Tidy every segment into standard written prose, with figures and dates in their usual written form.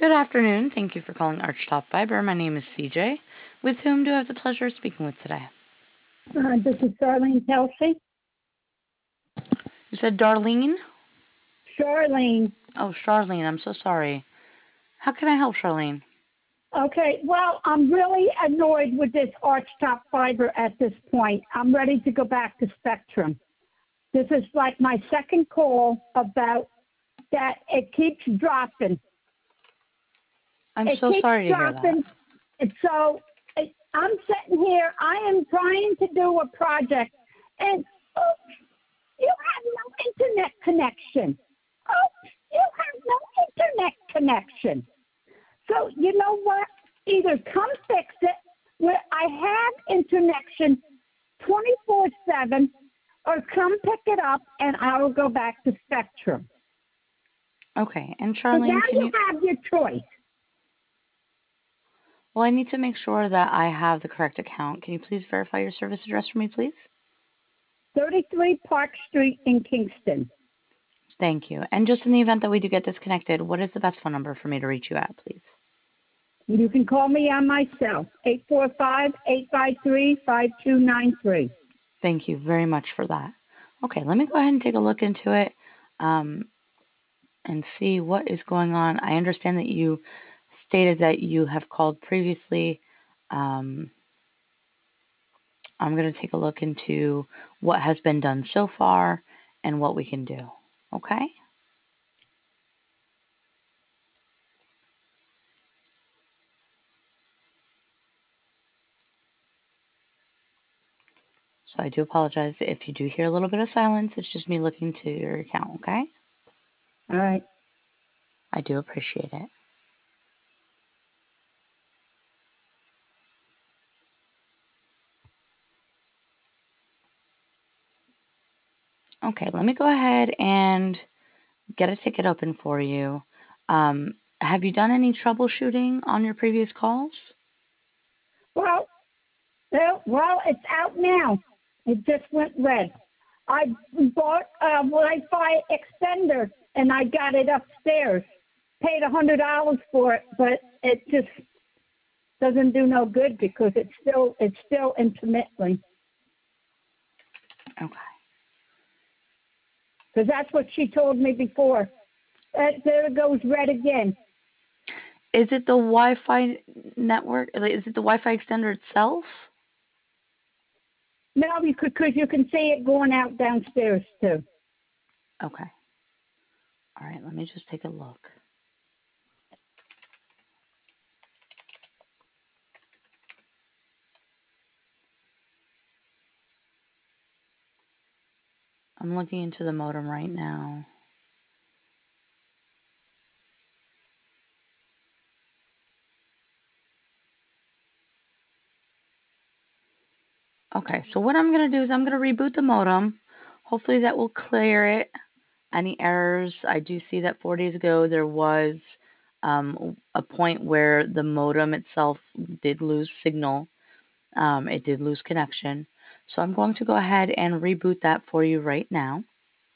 Good afternoon. Thank you for calling Archtop Fiber. My name is CJ. With whom do I have the pleasure of speaking with today? This is Charlene Kelsey. You said Darlene? Charlene. Oh, Charlene. I'm so sorry. How can I help, Charlene? Okay, well, I'm really annoyed with this Archtop Fiber at this point. I'm ready to go back to Spectrum. This is like my second call about that. It keeps dropping. I'm It so keeps sorry to hear that. dropping. And so I'm sitting here. I am trying to do a project, and oops, you have no internet connection. Oops, you have no internet connection. So you know what? Either come fix it where I have interconnection 24/7, or come pick it up and I will go back to Spectrum. Okay, and So now Charlene, can you you... have your choice. Well, I need to make sure that I have the correct account. Can you please verify your service address for me, please? 33 Park Street in Kingston. Thank you. And just in the event that we do get disconnected, what is the best phone number for me to reach you at, please? You can call me on my cell, 845-853-5293. Thank you very much for that. Okay, let me go ahead and take a look into it um, and see what is going on. I understand that you stated that you have called previously. Um, I'm going to take a look into what has been done so far and what we can do. Okay? So I do apologize if you do hear a little bit of silence. It's just me looking to your account, okay? All right. I do appreciate it. Okay, let me go ahead and get a ticket open for you. Have you done any troubleshooting on your previous calls? Well, it's out now. It just went red. I bought a Wi-Fi extender and I got it upstairs. Paid $100 for it, but it just doesn't do no good because it's still intermittently. Okay. Because that's what she told me before. There it goes red again. Is it the Wi-Fi network? Is it the Wi-Fi extender itself? No, because you can see it going out downstairs too. Okay. All right, let me just take a look. I'm looking into the modem right now. Okay, so what I'm going to do is I'm going to reboot the modem. Hopefully that will clear it. Any errors, I do see that 4 days ago there was a point where the modem itself did lose signal. It did lose connection. So I'm going to go ahead and reboot that for you right now.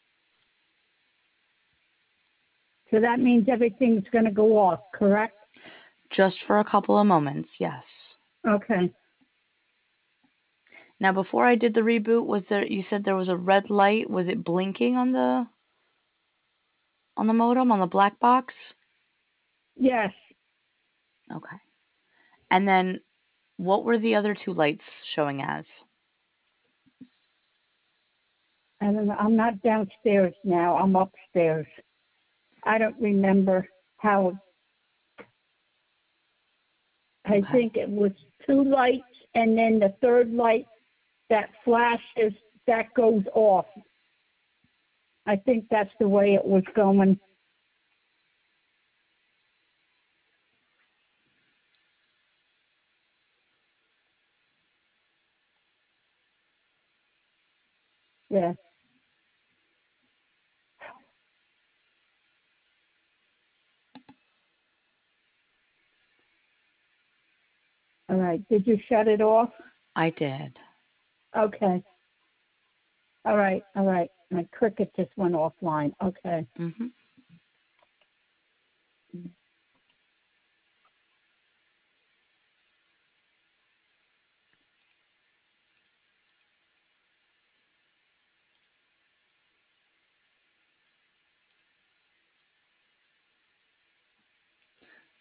So that means everything's going to go off, correct? Just for a couple of moments, yes. Okay. Now before I did the reboot, you said there was a red light. Was it blinking on the modem, on the black box? Yes. Okay. And then what were the other two lights showing as? I don't know. I'm not downstairs now. I'm upstairs. I don't remember how. I Okay. think it was two lights, and then the third light that flashes that goes off. I think that's the way it was going. Yeah. All right. Did you shut it off? I did. Okay. All right. All right. My Cricket just went offline. Okay. Mm-hmm.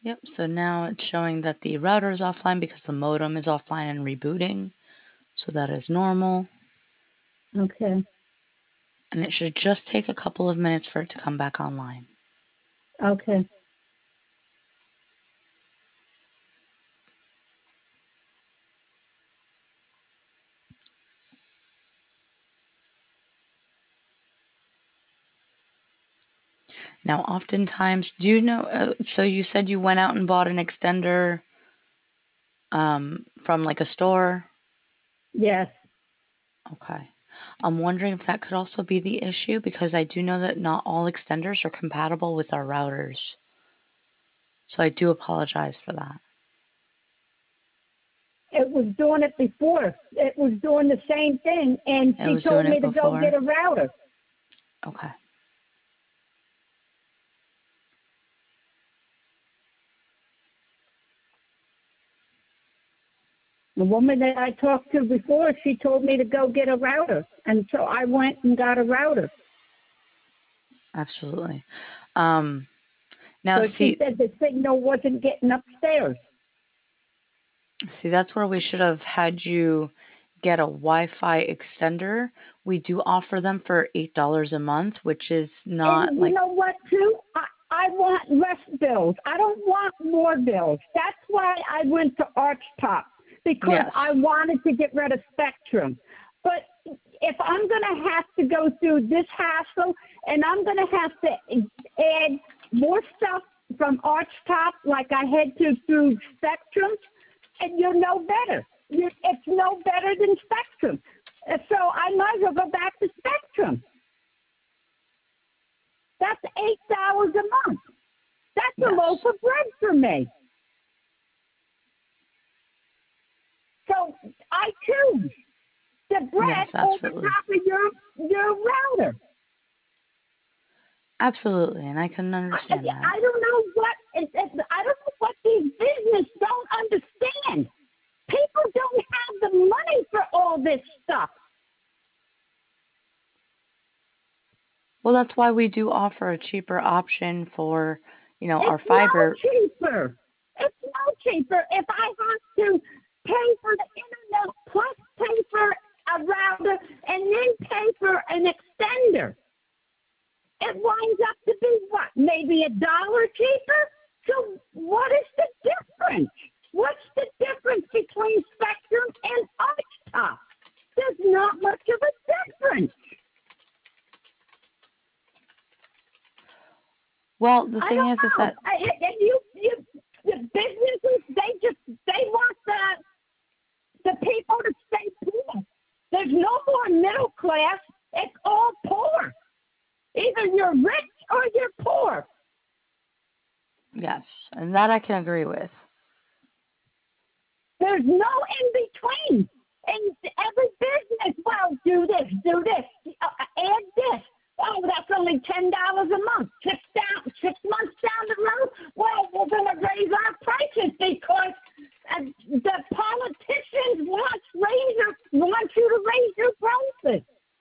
Yep, so now it's showing that the router is offline because the modem is offline and rebooting. So that is normal. Okay. And it should just take a couple of minutes for it to come back online. Okay. Now, oftentimes, do you know, so you said you went out and bought an extender from like a store? Yes. Okay. I'm wondering if that could also be the issue because I do know that not all extenders are compatible with our routers. So I do apologize for that. It was doing it before. It was doing the same thing, and It she was told doing me it to go before? get a router. Okay. The woman that I talked to before, she told me to go get a router, and so I went and got a router. Absolutely. So she said the signal wasn't getting upstairs. See, that's where we should have had you get a Wi-Fi extender. We do offer them for $8 a month, which is not And you like, know what, too? I want less bills. I don't want more bills. That's why I went to ArchTop, because yes. I wanted to get rid of Spectrum. But if I'm going to have to go through this hassle, and I'm going to have to add more stuff from ArchTop like I had to through Spectrum, and you're no better. It's no better than Spectrum. So I might as well go back to Spectrum. That's $8 a month. That's Yes. a loaf of bread for me. So I choose the bread Yes, over absolutely. top of your router. Absolutely, and I can understand that. I don't know what these business don't understand. People don't have the money for all this stuff. Well, that's why we do offer a cheaper option for, our It's no fiber. cheaper. It's no cheaper if I have to pay for the internet plus pay for a router and then pay for an extender. It winds up to be what? Maybe $1 cheaper? So what is the difference? What's the difference between Spectrum and Archtop? There's not much of a difference. Well, the I thing don't is know. that The businesses, they want the people to stay poor. There's no more middle class. It's all poor. Either you're rich or you're poor. yes, and that I can agree with. There's no in between. And every business, well, do this, add this. Oh, that's only $10 a month. 6 months down the road, well, we're going to raise our prices because the politicians want you to raise your prices.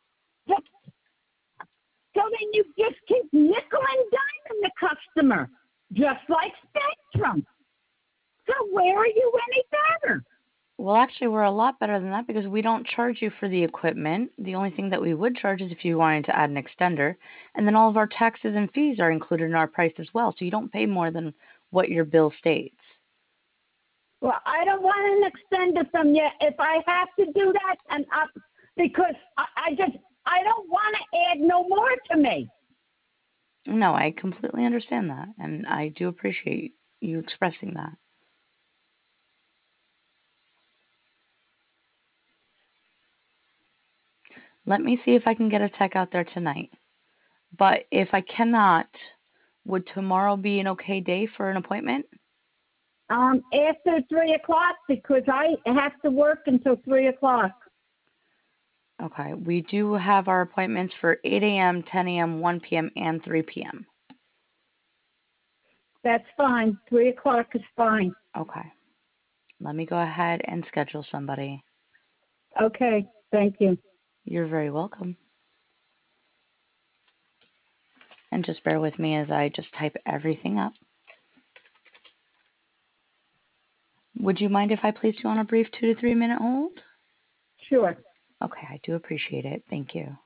So then you just keep nickel and diming the customer, just like Spectrum. So where are you any better? Well, actually, we're a lot better than that because we don't charge you for the equipment. The only thing that we would charge is if you wanted to add an extender. And then all of our taxes and fees are included in our price as well. So you don't pay more than what your bill states. Well, I don't want an extender from you if I have to do that, and because I don't want to add no more to me. No, I completely understand that. And I do appreciate you expressing that. Let me see if I can get a tech out there tonight. But if I cannot, would tomorrow be an okay day for an appointment? After 3 o'clock, because I have to work until 3 o'clock. Okay, we do have our appointments for 8 a.m., 10 a.m., 1 p.m., and 3 p.m. That's fine. 3 o'clock is fine. Okay, let me go ahead and schedule somebody. Okay, thank you. You're very welcome. And just bear with me as I just type everything up. Would you mind if I placed you on a brief 2 to 3 minute hold? Sure. Okay, I do appreciate it. Thank you.